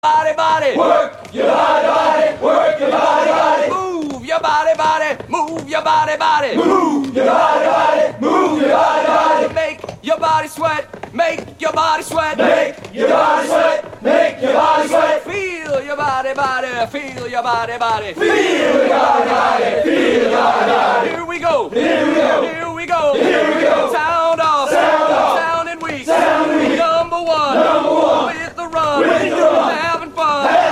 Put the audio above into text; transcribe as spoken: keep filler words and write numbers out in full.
body, body. Work your body, body. Work your body, body. Move your body, body. Move your body, body. Move your body, body. Move your body, body. Make your body sweat. Make your body sweat. Make your body sweat. Make your body sweat. Feel your body, body. Feel your body, body. Feel your body, body. Feel your body, body. Here we go. Here we go. Here